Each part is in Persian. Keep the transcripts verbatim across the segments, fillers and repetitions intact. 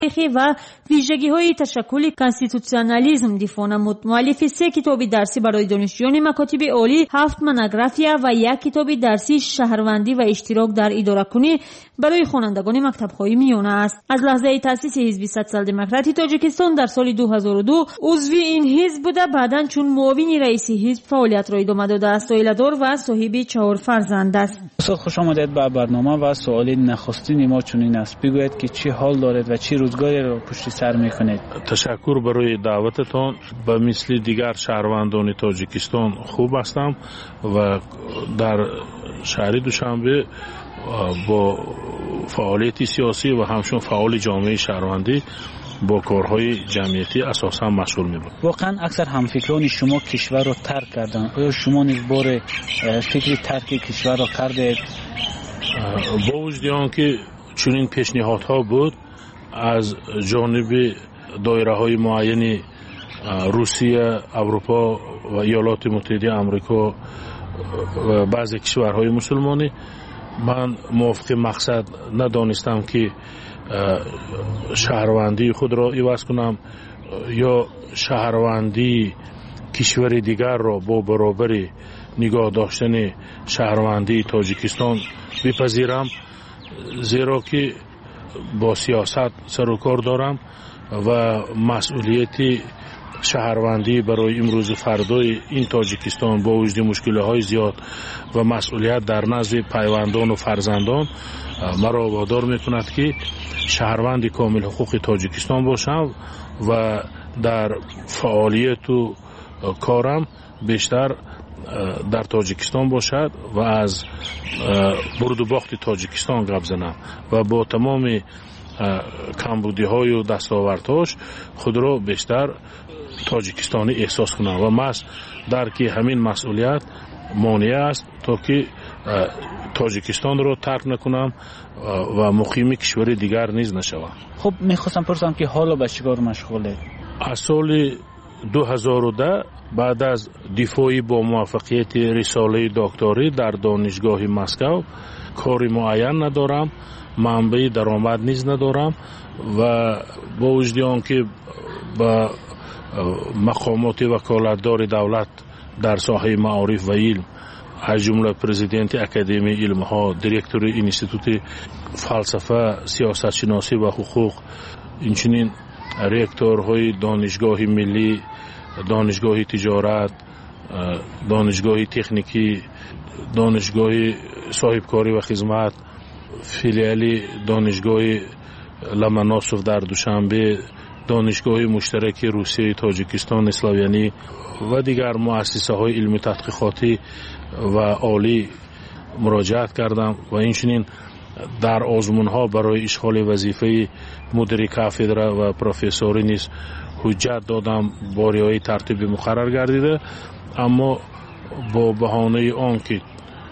و ویژگی‌های تشکل کانستیتوسیونالیسم دفاع نمود. مؤلف سه کتاب درسی برای دانشجویان مکاتب عالی، هفت مونوگرافیا و یک کتاب درسی شهروندی و اشتراک در اداره‌کنی برای خوانندگان مکتب‌های میانه است. از لحظه تأسیس حزب سوسیال دموکراتی تاجیکستان در سال دو هزار و دو عضو این حزب بوده، بعداً چون معاون رئیس حزب فعالیت را ادامه داده است. عائله‌دار و صاحب چهار فرزند است. استاد خوش آمدید به برنامه و سوال نخستین ما چنین است: بگویید که چه حال دارید و چه روزگاری را پشت سر می‌کنید؟ تشکر برای دعوتتان. به مثل دیگر شهروندان تاجیکستان خوب هستم و در شهر دوشنبه با فعالیت سیاسی و همچون فعال جامعه شهروندی با کارهای جمعیتی اساسا مشغول می‌بود. واقعا اکثر همفکران شما کشور را ترک کردند. آیا شما نیز بار فکر ترک کشور را کردید؟ با وجود آنکه چنین پیشنهادها بود از جانب دایره‌های معینی روسیه، اروپا و ایالات متحده آمریکا و بعضی کشورهای مسلمانی، من موافق مقصد ندانستم که شهروندی خود را عوض کنم یا شهروندی کشور دیگر را با برابر نگاه داشتن شهروندی تاجیکستان بپذیرم، زیرا که با سیاست سر و کار دارم و مسئولیت شهروندی برای امروز فردای این تاجیکستان با وجود مشکل‌های زیاد و مسئولیت در نزد پیوندان و فرزندان مرا وادار می‌کند که شهروند کامل حقوق تاجیکستان باشم و در فعالیت و کارم بیشتر در تاجیکستان باشد و از برد و باخت تاجیکستان گپ زنم و با تمام کمبودی‌های و دستاوردهاش خود را بیشتر تاجیکستانی احساس کنم و مس درک همین مسئولیت مانع است تا که تاجیکستان را ترک نکنم و مقیم کشور دیگر نیز نشوم. خب میخواستم پرسم که حالا به چیکار مشغوله؟ از سال دو هزار و ده بعد از دفاعی با موفقیت رساله دکتری در دانشگاه مسکو کاری معین ندارم، منبع درآمد نیز ندارم و با وجود آنکه با مقامات وکالتدار دولت در ساحه معارف و علم از جمله پرزیدنت اکادمی علم ها، دیرکتور انستیتوت فلسفه، سیاست شناسی و حقوق، اینچنین رکتورهای دانشگاه ملی، دانشگاه تجارت، دانشگاه تکنیکی، دانشگاه صاحبکاری و خدمت، فیلیال دانشگاه لمناسوف در دوشنبه، دانشگاه مشترک روسیه تاجیکستان اسلاویانی و دیگر مؤسسه های علمی تحقیقاتی و عالی مراجعت کردم و اینچنین در آزمون ها برای اشغال وظیفه مدیر کافدره و پروفسوری نیز حجت دادم، باریای ترتیب مقرر گردیده، اما با بهانه آن که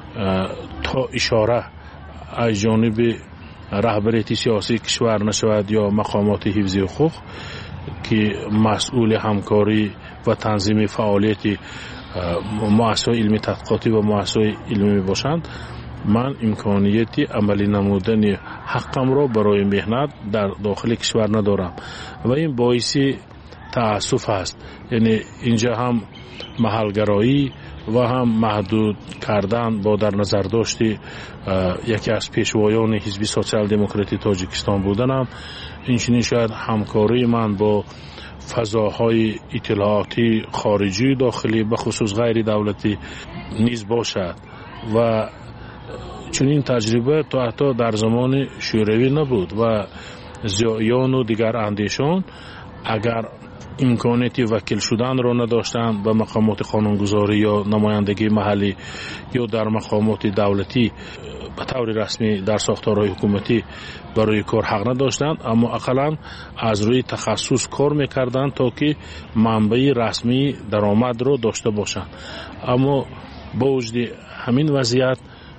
تا اشاره از جانب رهبریت سیاسی کشور نشود یا مقامات حفظ حقوق که مسئول همکاری و تنظیم فعالیت مؤسسات علمی تحقیقاتی و مؤسسات علمی باشند، من امکانیتی عملی نمودن حقم را برای مهنت در داخل کشور ندارم و این باعث تأسف است. یعنی اینجا هم محلگرایی و هم محدود کردن با در نظر داشتی یکی از پیشوایان حزب سوسیال دموکراتی تاجیکستان بودنم، اینچنین شاید همکاری من با فضاهای اطلاعاتی خارجی داخلی به خصوص غیر دولتی نیز باشد و چنین تجربه تا حتی در زمان شوروی نبود و زیایان و دیگر اندیشان اگر امکانیت وکیل شدن را نداشتند به مقامات قانونگذاری یا نمایندگی محلی یا در مقامات دولتی به طور رسمی در ساختارهای حکومتی برای کار حق نداشتند، اما اقلا از روی تخصص کار میکردند تا که منبع رسمی درآمد را داشته باشند. اما با وجود همین وضعیت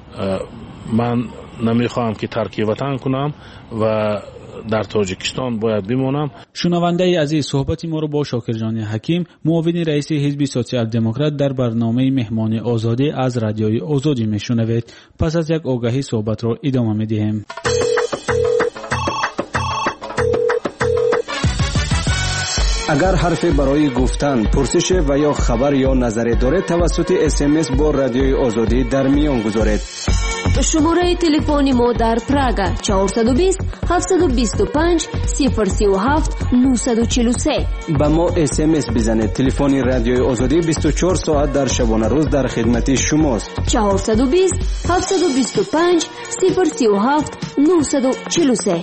من نمیخواهم که ترک وطن کنم و در تاجیکستان باید بمانم. شنونده عزیز، صحبت ما رو با شاکرجان حکیم، معاون رئیس حزب سوسیال دموکرات در برنامه مهمان آزادی از رادیوی آزادی میشنوید. پس از یک آگهی صحبت رو ادامه میدیم. اگر حرفی برای گفتن، پرسش و یا خبر یا نظری دارید توسط اس ام اس با رادیوی آزادی در میان گذارید. شماره تلفن ما در پراگ چهارصد و بیست هفتصد و بیست و پنج صفر سی و هفت نهصد و چهل و سه. با ما اس ام اس بزنید. تلفن رادیوی آزادی بیست و چهار ساعت در شبانه روز در خدمت شماست. چهارصد و بیست هفتصد و بیست و پنج صفر سی و هفت نهصد و چهل و سه.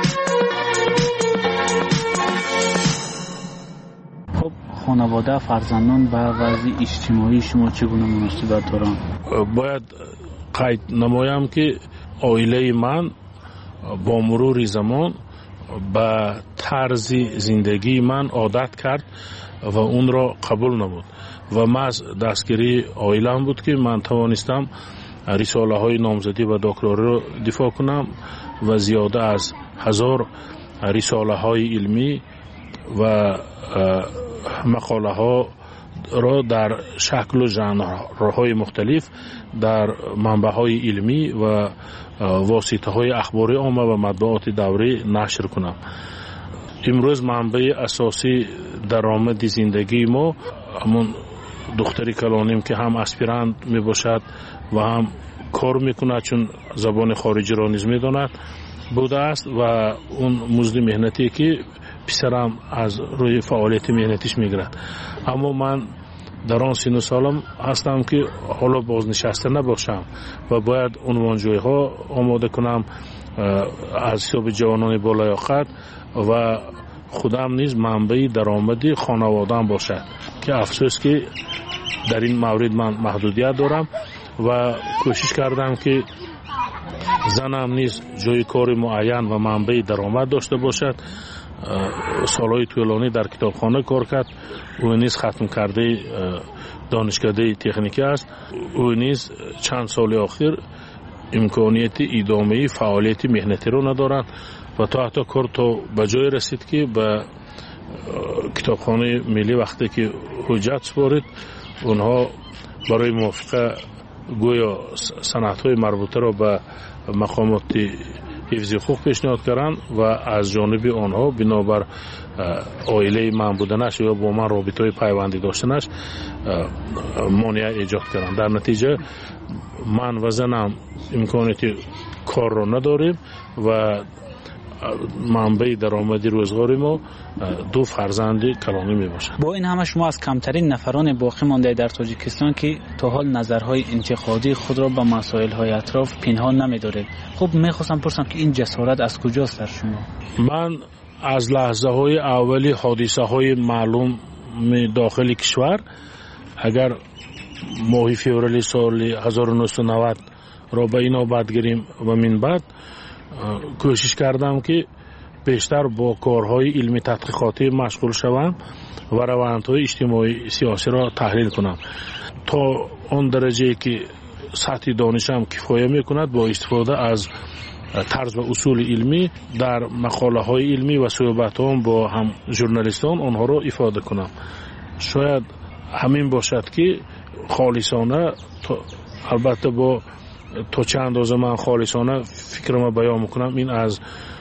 خب خانواده، فرزندان و وضع اجتماعی شما چگونه مناسبت دارند؟ باید قید نمایم که عائله من با مرور زمان به طرز زندگی من عادت کرد و اون را قبول نمود و محض دستگیری عائله‌ام بود که من توانستم رساله های نامزدی و دکترا را دفاع کنم و زیاده از هزار رساله های علمی و مقاله ها را در شکل و ژانرهای مختلف در منبع‌های علمی و واسطه‌های اخباری عامه و مطبوعات دوری نشر کنم. امروز منبع اساسی درآمد زندگی ما همون دختری کلانیم که هم اسپیرانت می باشد و هم کار میکند چون زبان خارجی را نیز میداند بوده است و اون مزد مهنتی که پسرم از روی فعالیت مهنتیش میگیرد. اما من در آن سن و سالم هستم که حالا بازنشسته نباشم و باید عنوانجویی ها آماده کنم از حساب جوانان بالیاقت و خودم نیز منبع درآمدی خانواده‌ام باشد که افسوس که در این مورد من محدودیت دارم و کوشش کردم که زنم نیز جای کار معین و منبع درآمد داشته باشد. سالهای طولانی در کتابخانه کار کرد. او نیز ختم کرده دانشکده تکنیکی است. او نیز چند سال آخر امکانیت ادامه فعالیت مهنتی رو ندارند و تا حتی کار تا به جای رسید که به کتابخانه ملی وقتی که حجت سپارید اونها برای موافقه گویا سندهای مربوطه را به مقامات حفظ حقوق پیشنهاد کردند و از جانب آنها بنابر عائله من بودنش یا با من رابطه پیوندی داشتنش مانع ایجاد کردند. در نتیجه من و زنم امکانیت کار را نداریم و منبع درآمدی روزگاری ما دو فرزند کلانی می باشد. با این همه شما از کمترین نفران باقی مانده در تاجیکستان که تا حال نظرهای انتقادی خود را به مسائل های اطراف پنهان نمی دارید. خب می خواستم پرسم که این جسارت از کجاست در شما؟ من از لحظه های اولی حادثه های معلوم داخل کشور اگر ماه فوریه سال هزار و نهصد و نود را به اینا بعد گیریم و من بعد کوشش کردم که بیشتر با کارهای علمی تحقیقاتی مشغول شوم و روندهای اجتماعی سیاسی را تحلیل کنم تا آن درجه که سطح دانشم کفایه میکند با استفاده از طرز و اصول علمی در مقاله های علمی و صحبتام با هم ژورنالیستان آنها را افاده کنم. شاید همین باشد که خالصانه البته با تا چند اندازه من خالصانه فکرم بیان میکنم این از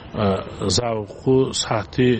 ذوق و سطح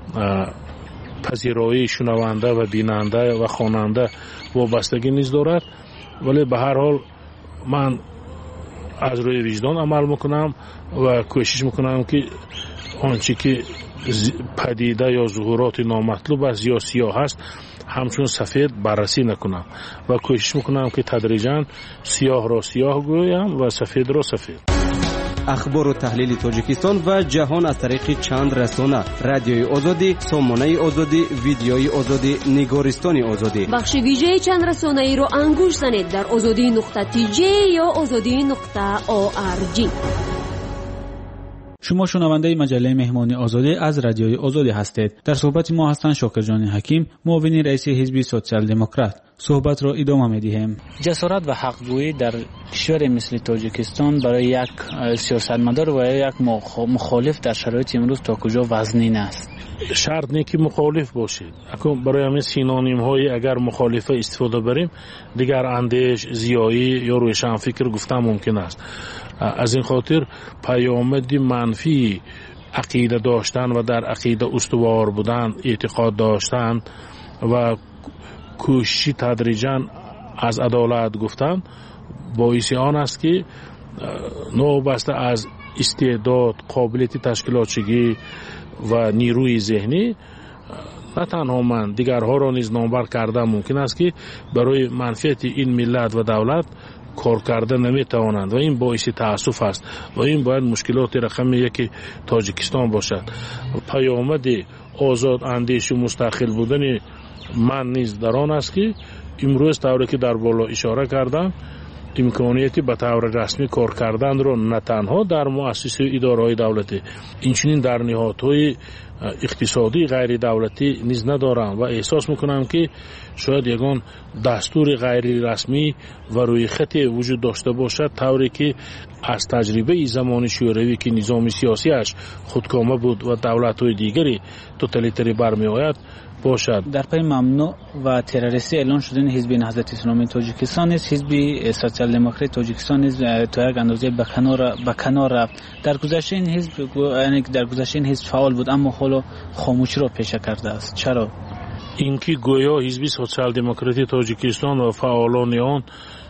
پذیرایی شنونده و بیننده و خواننده وابستگی نیز دارد ولی به هر حال من از روی وجدان عمل میکنم و کوشش میکنم که آنچه که پدیده یا ظهورات نامطلوب است یا سیاه است همچون سفید بررسی نکنم و کوشش میکنم که تدریجاً سیاه را سیاه گویم و سفید را سفید. اخبار و تحلیل تاجیکستان و جهان از طریق چند رسانه: رادیوی آزادی، سامانه آزادی، ویدیوی آزادی، نگارستان آزادی. بخش ویژه چند رسانه ای رو انگوش زنید در آزادی نقطه تی جی یا آزادی نقطه او آر جی. شما شنونده مجله مهمانی آزادی از رادیوی آزادی هستید. در صحبت ما هستند شاکرجان حکیم، معاون رئیس حزب سوسیال دموکرات. صحبت را ادامه می‌دهیم. جسارت و حق‌گویی در کشور مثل تاجیکستان برای یک سیاستمدار و یک مخالف در شرایط امروز تا کجا وزنین است؟ شرط نیست که مخالف باشید. برای همین سینونیم‌های اگر مخالفه استفاده بریم دیگر اندیش، زیایی یا روشنفکر گفتن ممکن است. از این خاطر پیامد منفی عقیده داشتن و در عقیده استوار بودن، اعتقاد داشتن و کوشش تدریجاً از عدالت گفتن باعث آن است که نوبسته از استعداد، قابلیت تشکیلاتچگی و نیروی ذهنی نه تنها من دیگرها را نیز نامبر کردن ممکن است که برای منفعت این ملت و دولت کار کرده نمیتوانند و این باعث تأسف است و این باید مشکلات رقم یک تاجیکستان باشد. پیامد آزاد اندیش و مستقل بودن من نیز در آن است که امروز طوری که در بالا اشاره کردم امکانیتی به طور رسمی کار کردن را نه تنها در مؤسسه اداره‌های دولتی اینچنین در نهادهای اقتصادی غیر دولتی نیز ندارم و احساس میکنم که شاید یگان دستور غیر رسمی و روی خطی وجود داشته باشد طوری که از تجربه زمان شوروی که نظام سیاسیش خودکامه بود و دولت‌های دیگری توتالیتری برمی آید باشد. در پی ممنوع و تروریستی اعلان شدن حزب نهضت اسلامی تاجیکستان است، حزب سوسیال دموکرات تاجیکستان نیز تا یک اندازه به کنار به کنار رفت. در گذشته این حزب یعنی در گذشته این حزب فعال بود اما حالا خاموشی را پیشه کرده است. چرا؟ اینکه گویا حزب سوسیال دموکراتی تاجیکستان و فعالان آن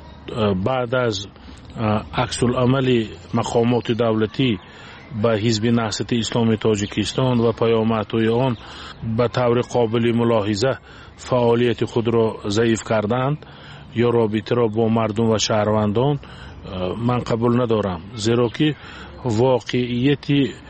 بعد از عکس العمل مقامات دولتی به حزب نهضت اسلامی تاجیکستان و پیامدهای آن به طور قابل ملاحظه فعالیت خود را ضعیف کردند یا رابطه را با مردم و شهروندان من قبول ندارم، زیرا که واقعیت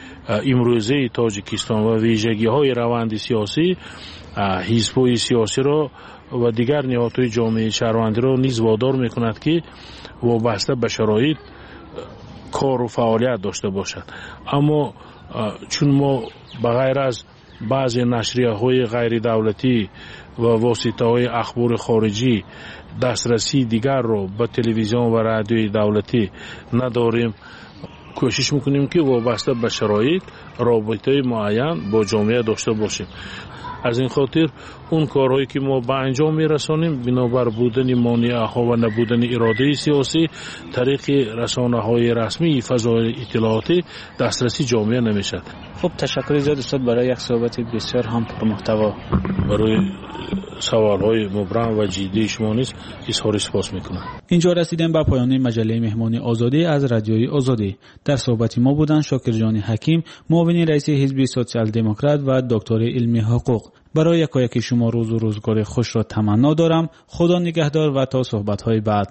امروزه تاجیکستان و ویژگی های روند سیاسی حزب‌های سیاسی را و دیگر نهادهای جامعه شهروندی را نیز وادار می‌کند که وابسته به شرایط کار و فعالیت داشته باشد. اما چون ما بغیر از بعضی نشریه‌های غیر دولتی و واسطه‌های اخبار خارجی دسترسی دیگر را به تلویزیون و رادیوی دولتی نداریم، کوشش میکنیم که وابسته به شرایط رابطه معین با جامعه داشته باشیم. از این خاطر اون کارهایی که ما به انجام میرسانیم بنابر بودن مانع‌ها و نبودن اراده سیاسی طریق رسانه‌های رسمی فضای اطلاعاتی دسترسی جامعه نمیشد. خب تشکر زیاد استاد برای یک صحبت بسیار هم پرمحتوا. برای سوال‌های مبرم و جدی شما نیز اظهار سپاس میکنم. اینجا رسیدیم به پایان مجله مهمانی آزادی از رادیوی آزادی. در صحبت ما بودند شاکرجان حکیم، معاون رئیس حزب سوسیال دموکرات و دکتر علمی حقوق. برای یکایک شما روز و روزگار خوش را تمنا دارم. خدا نگهدار و تا صحبت‌های بعد.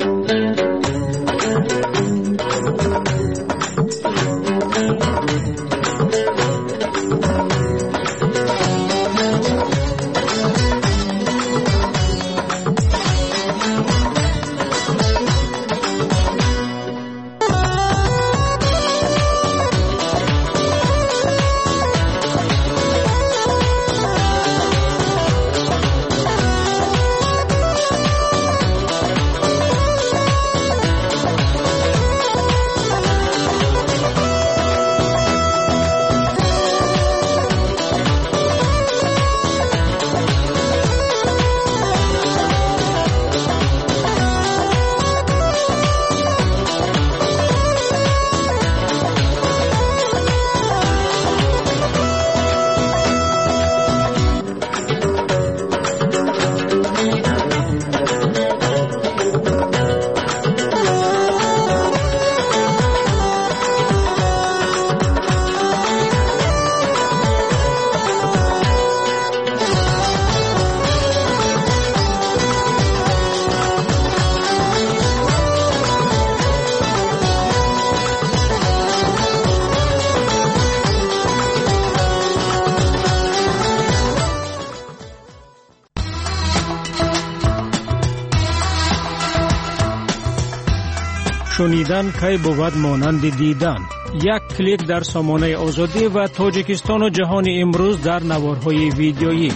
شنیدن کی بود مانند دیدن. یک کلیک در سامانه آزادی و تاجیکستان و جهان امروز در نوارهای ویدیویی.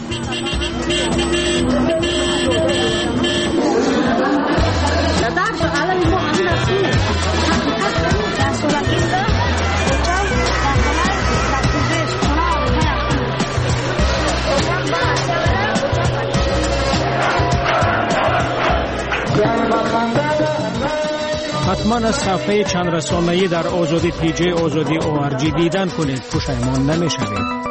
حتما از صفحه چند رسانه‌ای در آزادی پی جی آزادی او آر جی دیدن کنید. پشیمان نمی‌شوید.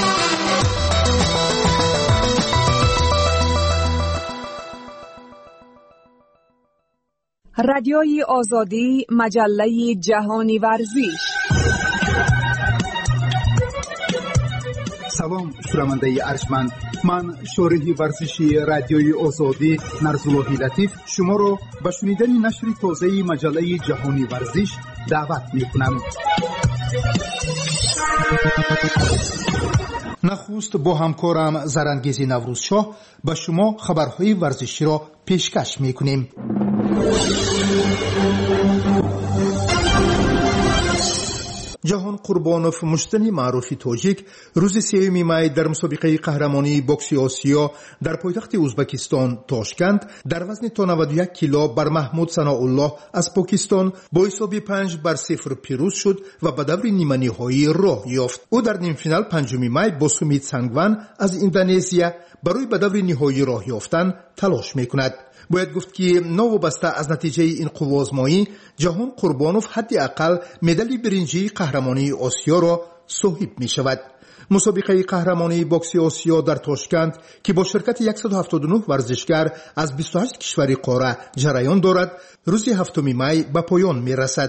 رادیوی آزادی، مجله جهانی ورزش. سلام شنونده ارجمند، من شارح ورزشی رادیوی آزادی نرزاللهی لطیف شما را به شنیدن نشر تازه مجله جهانی ورزش دعوت می‌کنم. نخست با همکارم زرانگیزی نوروزشاه به شما خبرهای ورزشی را پیشکش می‌کنیم. جهان قربانوف مشتنی معروف تاجیک روز سوم می در مسابقه قهرمانی بوکس آسیا در پایتخت ازبکستان تاشکند در وزن تا نود و یک کیلو بر محمود ثناءالله از پاکستان با حساب پنج بر صفر پیروز شد و به دور نیمه نهایی راه یافت. او در نیم فینال پنجم می با سومیت سنگوان از اندونزیا برای به دور نهایی راه یافتن تلاش میکند. باید گفت که نوابسته از نتیجه این قوازمایی جهان قربانوف حداقل مدال برنجی قهرمانی آسیا را صاحب می شود. مسابقه قهرمانی بوکس آسیا در تاشکند که با شرکت صد و هفتاد و نه ورزشگر از بیست و هشت کشور قاره جریان دارد روز هفتم می به پایان می رسد.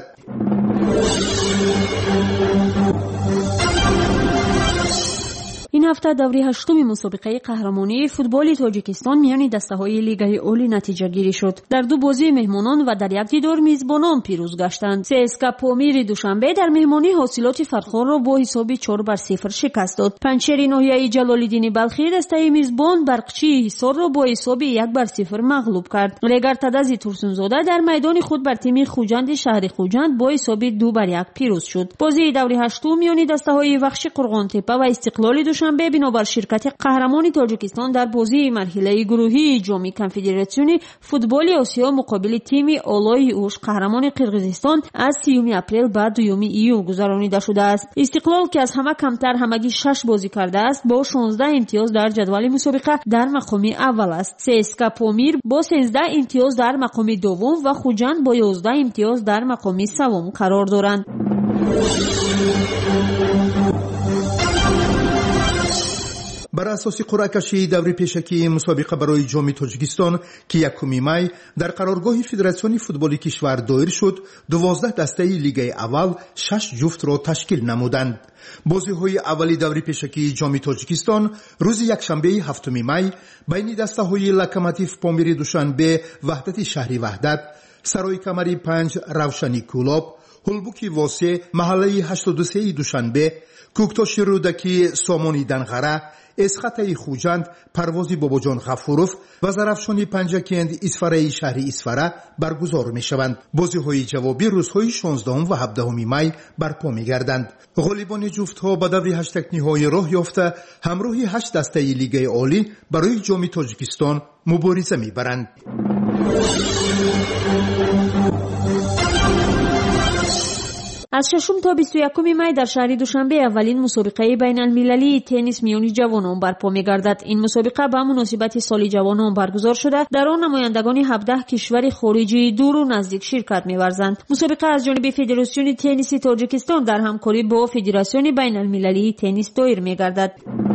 این هفته دوره هشتم مسابقه قهرمانی فوتبال تاجیکستان میان دسته‌های لیگ اولی نتیجه گیری شد. در دو بازی مهمانان و در یک دیدار میزبانان پیروز گشتند. سی اس کے پامیر دوشنبه در مهمانی حاصلات فرخار را با حساب چهار بر صفر شکست داد. پنچیر ناحیه جلال‌الدین بلخی دسته میزبان برقچی حصار را با حساب یک بر صفر مغلوب کرد. رگر تدزی تورسونزاده در میدان خود بر تیم خوجند شهر خوجند با حساب دو بر یک پیروز شد. بازی دوره هشتم میان دسته‌های وخش قرغانتپه و استقلال دوشنبه بنابر شرکت قهرمانی تاجیکستان در بازی مرحله گروهی جام کنفدراسیون فوتبال آسیا مقابل تیم اولای اوش قهرمان قرقیزستان از سیوم اپریل به دوم ایون گذرانیده شده است. استقلال که از همه کمتر همگی شش بازی کرده است با شانزده امتیاز در جدول مسابقه در مقام اول است. سی اس کے پامیر با سیزده امتیاز در مقام دوم و خوجند با یازده امتیاز در مقام سوم قرار دارند. بر اساس قرعه کشی دوره پیشکی مسابقه برای جام تاجیکستان که یکم می در قرارگاه فدراسیون فوتبال کشور دایر شد، دوازده دسته لیگ اول شش جفت را تشکیل نمودند. بازی های اولی دوره پیشکی جام تاجیکستان روز یکشنبه هفتم می بین دسته های لوکوموتیو پامیر دوشنبه، وحدت شهری وحدت، سرای کمری پنج روشنی کولاب، هلبوکی واسه محله هشتاد و سه دوشنبه، کوکتاش رودکی سامانی دنغره، اسخطه خوجند پروازی باباجان غفوروف و زرفشانی پنجکند اسفره شهری اسفره برگزار می شوند. بازی های جوابی روزهای شانزدهم و هفدهم می برپا می گردند. غالبان جفت ها به دور هشت نهایی راه یافته همراه هشت دسته لیگ عالی برای جام تاجیکستان مبارزه می برند. از ششم تا بیست و یکم می در شهر دوشنبه اولین مسابقه بین المللی تنیس میان جوانان برپا می‌گردد. این مسابقه به مناسبت سال جوانان برگزار شده. در آن نمایندگان هفده کشور خارجی دور و نزدیک شرکت می‌ورزند. مسابقه از جانب فدراسیون تنیس تاجیکستان در همکاری با فدراسیون بین المللی تنیس دایر می‌گردد.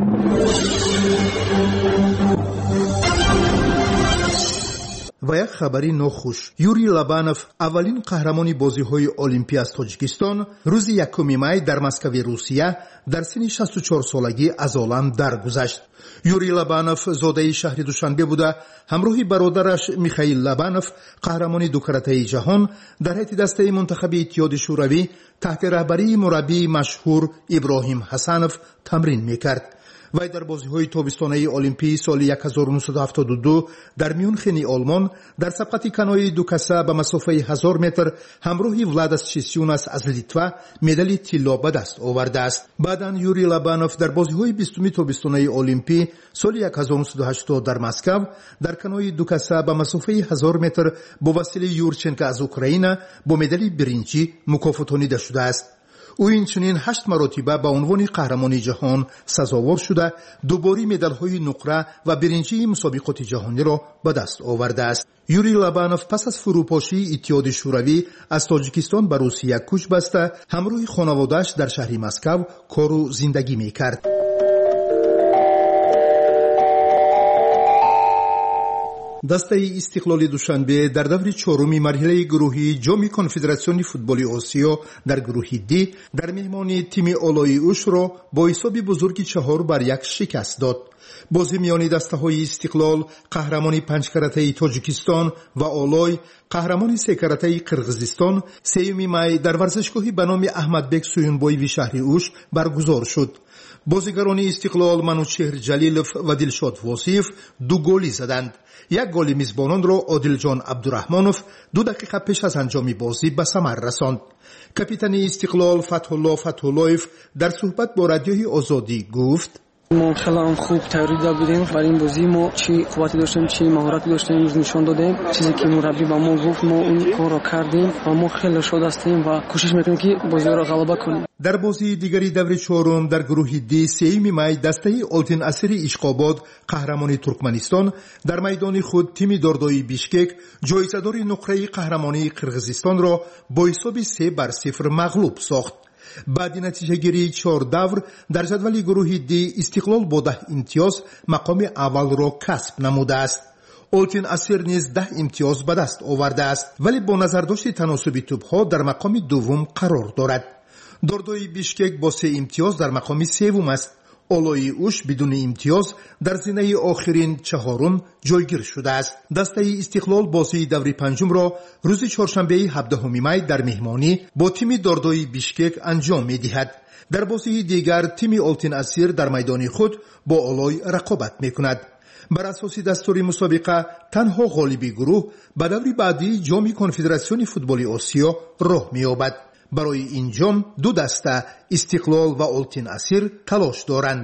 و یک خبری ناخوش، یوری لبانوف اولین قهرمانی بازی های المپی از تاجیکستان روز یکم می در مسکو روسیه در سن شصت و چهار سالگی از عالم درگذشت. یوری لبانوف زاده شهر دوشنبه بوده، همراه برادرش میخائیل لبانوف قهرمانی دو کرته جهان در هیئت دسته منتخب اتحاد شوروی تحت رهبری مربی مشهور ابراهیم حسنوف تمرین میکرد. وی در بازی‌های تابستانه المپی سال هزار و نهصد و هفتاد و دو در میونخن آلمان در سبقت کنوی دو کسه به مسافه هزار متر همراه ولادس چیسیوناس از لیتوا مدال طلا به دست آورده است. بعداً یوری لبانوف در بازی‌های بیستم تابستانه المپی سال هزار و نهصد و هشتاد در مسکو در کنوی دو کسه به مسافه هزار متر با واسیلی یورچنکو از اوکراین با مدال برنجی مکافاتانیده شده است. او اینچنین هشت مرتبه به عنوان قهرمان جهان سزاوار شده، دوباره مدال‌های نقره و برنجی مسابقات جهانی را به دست آورده است. یوری لبانوف پس از فروپاشی اتحاد شوروی از تاجیکستان به روسیه کوچ بسته، همراه خانواده‌اش در شهر مسکو کار و زندگی می‌کرد. دسته استقلال دوشنبه در دور چهارم مرحله گروهی جام کنفدراسیون فوتبال آسیا در گروه دی در مهمانی تیم آلای اوش را با حساب بزرگی چهار بر یک شکست داد. بازی میان دسته های استقلال قهرمان پنج کرته تاجیکستان و آلای قهرمان سه کرته قرغیزستان سوم می در ورزشگاهی به نام احمدبک سویونبایوی شهر اوش برگزار شد. بازیگران استقلال منوچهر جلیلوف و دلشاد واصیف دو گلی زدند. یک گل میزبانان را عادلجان عبدالرحمانوف دو دقیقه پیش از انجام بازی به ثمر رساند. کاپیتان استقلال فتح‌الله فتح‌الله‌یف در صحبت با رادیوی آزادی گفت: ما خیلی خوب تیاری داشته بودیم برای این بازی. ما چی قوتی داشتیم چی مهارتی داشتیم امروز نشان دادیم. چیزی که مربی با ما گفت ما اون کار را کردیم و ما خیلی شاد هستیم و کوشش میکنیم که بازی را غلبه کنیم. در بازی دیگری دور چهارم در گروه دی سوم می دسته آلتین اسیر اشقاباد قهرمان ترکمنستان در میدان خود تیم داردای بیشکک جایزه‌دار نقره قهرمانی قرغیزستان را با حساب سه بر صفر مغلوب ساخت. بعد نتیجه گیری چهار دور در جدول گروه دی استقلال با ده امتیاز مقام اول را کسب نموده است. آلتین اسیر نیز ده امتیاز به دست آورده است ولی با نظرداشت تناسب توپ‌ها در مقام دوم قرار دارد. داردای بیشکک با سه امتیاز در مقام سوم است. آلای اوش بدون امتیاز در زینه آخرین چهارم جایگیر شده است. دسته استقلال بازی دور پنجم را روز چهارشنبه هفدهم می در مهمانی با تیم داردای بیشکک انجام می دهد. در بازی دیگر تیم آلتین اسیر در میدان خود با آلای رقابت می کند. بر اساس دستور مسابقه تنها غالب گروه به دور بعدی جام کنفدراسیون فوتبال آسیا راه می یابد. برای این جام دو دسته استقلال و آلتین اسیر تلاش دارند.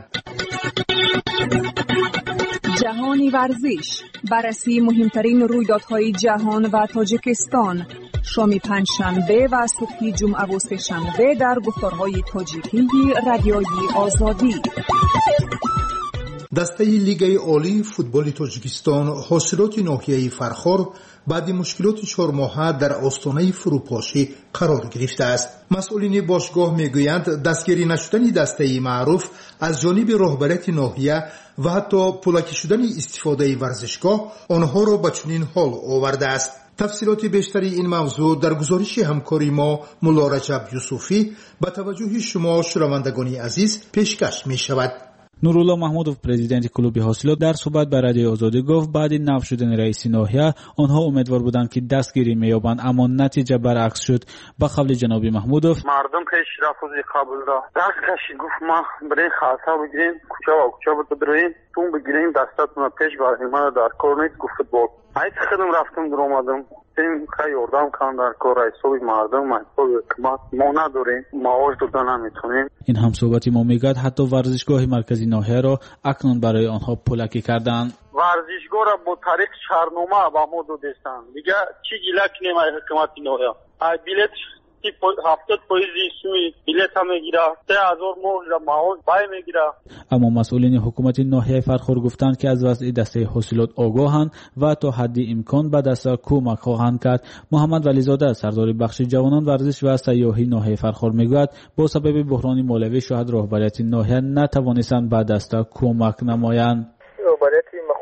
جهانی ورزش، بررسی مهمترین رویدادهای جهان و تاجیکستان، شام پنجشنبه و صبح جمعه و سه‌شنبه در گفتارهای تاجیکی رادیوی آزادی. دسته لیگ عالی فوتبال تاجیکستان حاصلات ناحیه فرخار بعد مشکلات چهار ماهه در آستانه فروپاشی قرار گرفته است. مسئولین باشگاه میگویند دستگیری نشدن دسته معروف از جانب رهبریت ناحیه و حتی پولکی شدن استفاده ورزشگاه آنها را به چنین حال آورده است. تفصیلات بیشتری این موضوع در گزارش همکاری ما مولا رجب یوسفی به توجه شما شنوندگان عزیز پیشکش می شود. نورالله محمودوف پرزیدنت کلوب حاصلات در صحبت با رادیو آزادی گفت بعد نفی شدن رئیس ناحیه آنها امیدوار بودند که دستگیری می‌یابند اما نتیجه برعکس شد. با قول جناب محمودوف مردم پیش رفت قبول داد دست کشید گفت ما برای خاطر بگیریم کوچه و کوچه برویم تون بگیریم دستاتون پیش بریم ما در کار نیست گفت فوتبال هیچ خدم رفتم در اومدم این خیلی اردام کن در کار حسابی مردم حسابی حکومت ما نداریم معاش دادن نمیتونیم. این هم صحبتی ما میگد حتی ورزشگاه مرکزی ناحیه را اکنون برای آنها پولکی کردند. ورزشگاه را با تاریخ چهارنامه با ما دادستان دیگه چی گیلک نمیای حکومت ناحیه ای بلیت هفتاد پاییزی سوی بلیت هم میگیره سه هزار ماه معاش بای میگیره. اما مسئولین حکومت ناحیه فرخار گفتند که از وضع دسته حاصلات آگاهند و تا حد امکان به دسته کمک خواهند کرد. محمد ولیزاده سردار بخش جوانان ورزش و سیاحی ناحیه فرخار میگوید با سبب بحران مالیوی شاید رهبریت ناحیه نتوانستند به دسته کمک نمایند. رهبریت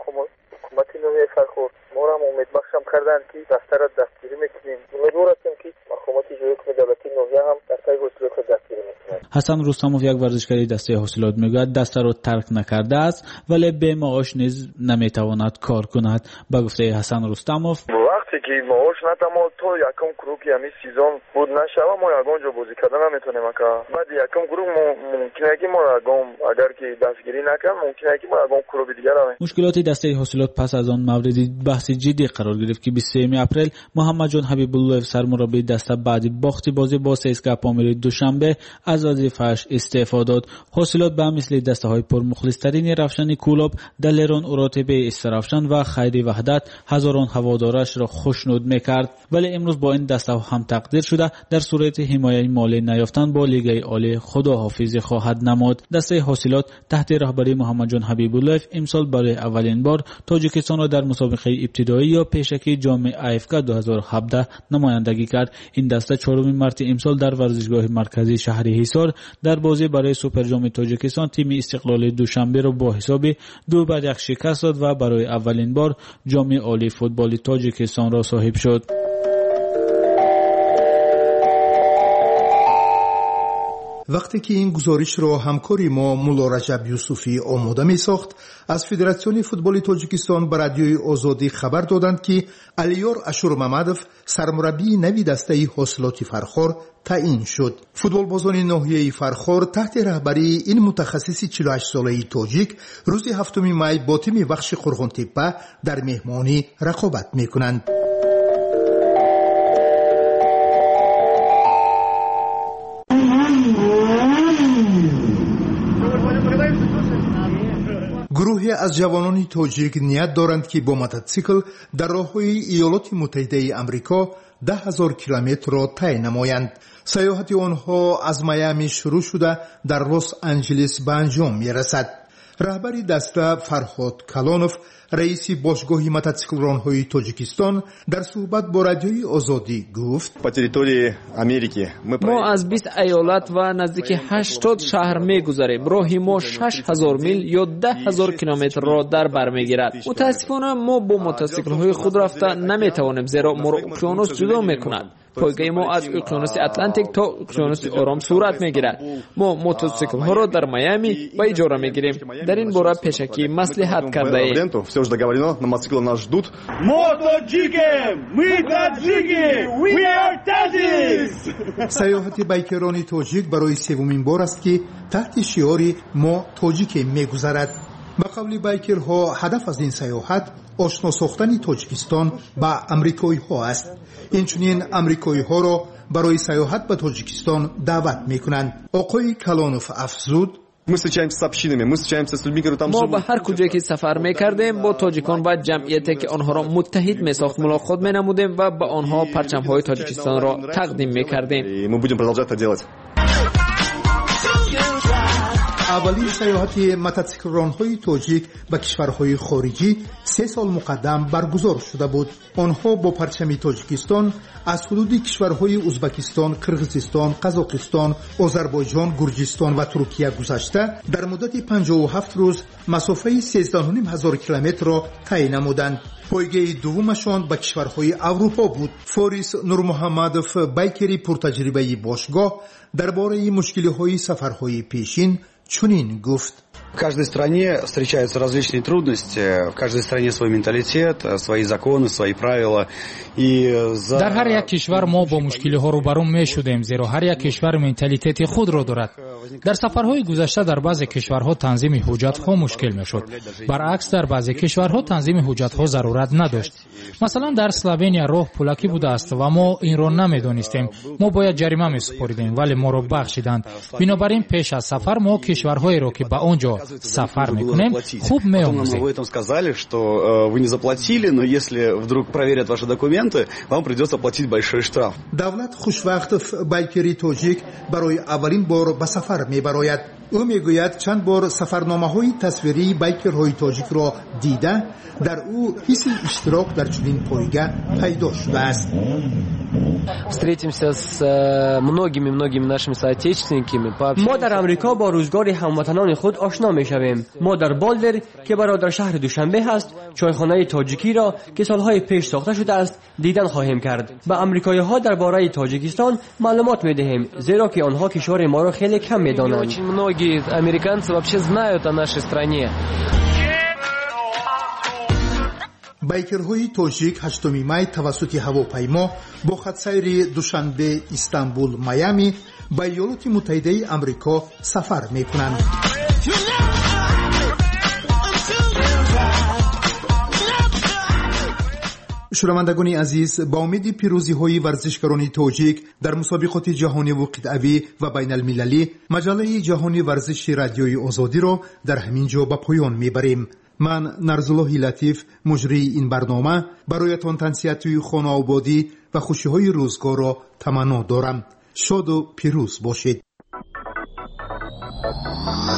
حکومت ناحیه فرخار ما را امید بخشم کردند که دسته را دستگیری میکنیم. امیدوار هستیم که حکومت جمهوری دولتی ناحیه هم دسته حاصلات را دستگیری میکنه. حسن رستموف یک ورزشکار دسته حاصلات میگوید دسته را ترک نکرده است ولی به معاش نیز نمیتواند کار کند. با گفته حسن رستموف وقتی که معاش نتما تو یکم گروه یعنی سیزن بود نشوه ما یگان جا بازی کردن نمیتونیم که بعد یکم گروه ممکنه که ما یگان اگر که دستگیری نکنیم ممکنه که ما یگان گروه دیگر رویم. مشکلات دسته حاصلات پس از آن مورد بحث جدی قرار گرفت که بیست و سوم اپریل محمد جان حبیب الله سرمربی دسته بعد باخت بازی با سیسکا پامیر دوشنبه از وظیفه‌اش استعفا داد. حاصلات به مثل دسته های پرمخلص‌ترین رفشن کلوب دلیران اوراتبه استرافشن و خیری وحدت هزاران هوادارش را خوشنود میکرد، ولی امروز با این دست هم تقدیر شده در صورت حمایت مالی نیافتن با لیگ عالی خداحافظی خواهد نمود. دسته حاصلات تحت رهبری محمد جان حبیب الله امسال برای اولین بار تاجیکستان را در مسابقه ابتدایی یا پیشکی جام آفریقا دو هزار و هفده نمایندگی کرد. این دسته چهارمین مرتبه امسال در ورزشگاه مرکزی شهر حصار در بازی برای سوپر جام تاجیکستان تیم استقلال دوشنبه را با حساب دو بر یک شکست داد و برای اولین بار جام عالی فوتبال تاجیکستان را صاحب شد. وقتی که این گزارش را همکاری ما مولا رجب یوسفی آماده می ساخت، از فدراسیون فوتبال تاجیکستان به رادیوی آزادی خبر دادند که علیار اشورممدov سرمربی نوی دسته حاصلات فرخار تعیین شد. فوتبالبازان ناحیه فرخار تحت رهبری این متخصص چهل و هشت ساله تاجیک روز هفتم می با تیم وخش قرغن‌تپه در مهمانی رقابت می کنند. گروهی از جوانان تاجیک نیت دارند که با موتورسیکل در راههای ایالات متحده آمریکا ده هزار کیلومتر را طی نمایند. سیاحت آنها از میامی شروع شده در لس آنجلس به انجام میرسد. رهبری دسته فرهاد کلانوف رئیس باشگاه موتورسیکلران‌های تاجیکستان در صحبت با رادیوی آزادی گفت: ما از بیست ایالت و نزدیک هشتاد شهر می‌گذریم. راهی ما شش هزار میل یا ده هزار کیلومتر را در بر می‌گیرد. متأسفانه ما با موتورسیکل‌های خود رفته نمی‌توانیم، زیرا ما را اقیانوس جدا می‌کند. پایگاه ما از اقیانوس اتلانتیک تا اقیانوس آرام صورت می‌گیرد. ما موتورسیکل‌ها را در میامی به اجاره می‌گیریم. در این باره پیشکی مصلحت کرده ایم. Все уже договорено, на мотоцикле нас ждут. Мотоджики! Мы таджики! We are Tajis! سیاحت بایکران تاجیک برای سومین بار است که تحت شعاری ما تاجیک می‌گذرد. به قول بایکرها هدف از این سیاحت آشنا ساختن تاجیکستان با امریکایی‌ها است. اینچنین امریکایی‌ها را برای سیاحت به تاجیکستان دعوت می‌کنند. آقای کلانوف افزود: Мы встречаемся с общинами, мы встречаемся с людьми, которые там живут. ما به هر کجایی که سفر می‌کردیم با تاجیکان و جمعیتی که آنها را متحد می‌ساخت ملاقات می‌نمودیم و به آنها پرچم‌های تاجیکستان را تقدیم می‌کردیم. Мы будем продолжать это делать. اولین سیاحت موتورسیکلران‌های تاجیک به کشورهای خارجی سه سال مقدم برگزار شده بود. آنها با پرچم تاجیکستان از حدود کشورهای ازبکستان، قرغیزستان، قزاقستان، آذربایجان، گرجستان و ترکیه گذشته در مدت پنجاه و هفت روز مسافه سیزده و نیم هزار کیلومتر را طی نمودند. پایگاه دومشان به کشورهای اروپا بود. فاریس نورمحمدوف بایکری پرتجربه باشگاه درباره مشکل‌های سفرهای پیشین چنین گفت: В каждой стране встречаются различные трудности, в каждой стране свой менталитет, свои законы, свои правила. И за... در هر یک کشور ما با مشکل‌ها روبرو می‌شدیم، زیرا هر یک کشور مенталитет خود را دارد. در سفرهای گذشته در بعضی کشورها تنظیم حجت‌ها مشکل می‌شد. برعکس در بعضی کشورها تنظیم حجت‌ها ضرورت نداشت. مثلا در اسلوونیا راه پولکی بوده است و ما این را نمی‌دانستیم. ما باید جریمه می‌سپردیم ولی ما را بخشیدند. بنابراین پیش از سفر ما کشورهایی را که به آنجا سفر می‌کنیم خوب می‌آموزیم. Вы там сказали, что вы не заплатили, но если вдруг проверят ваши документы, вам придется платить большой штраф. دولت خوشوقت بایکری تاجیک برای اولین بار به سفر می‌براید. او میگوید چند بار سفرنامه‌های تصویری بایکرهای تاجیک را دیده، در او حس اشتراک در چنین پایگاه پیدا شده است. Встретимся с многими-многими нашими соотечественниками. ما در امریکا با روزگار هموطنان خود آشنا می‌شویم. ما در بالدر که برادر شهر دوشنبه هست، چایخانه تاجیکی را که سالهای پیش ساخته شده است دیدن خواهیم کرد. به آمریکایی‌ها درباره تاجیکستان معلومات می‌دهیم، زیرا که آنها کشور ما را خیلی کم می‌دانند. Многие американцы вообще знают о нашей стране. بایکرهای تاجیک هشتم می توسط هواپیما با خط سیر دوشنبه استانبول میامی به ایالات متحده آمریکا سفر میکنند. شنوندگان عزیز، با امید پیروزی های ورزشکاران تاجیک در مسابقات جهانی و قطعی و بین المللی، مجله جهانی ورزش رادیوی آزادی را در همین جا به پایان میبریم. من نرزالله لطیف مجری این برنامه برایتان تنصیحات خانه آبادی و خوشی های روزگار را تمنا دارم. شاد و پیروز باشید.